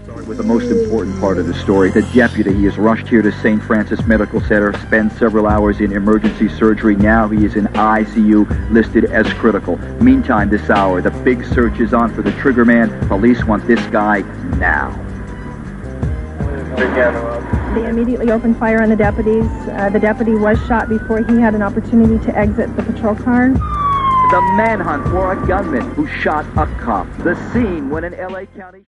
Start with the most important part of the story. The deputy, he is rushed here to St. Francis Medical Center, spends several hours in emergency surgery. Now he is in ICU, listed as critical. Meantime, this hour, the big search is on for the trigger man. Police want this guy now. They immediately opened fire on the deputies. The deputy was shot before he had an opportunity to exit the patrol car. The manhunt for a gunman who shot a cop. The scene when an LA County...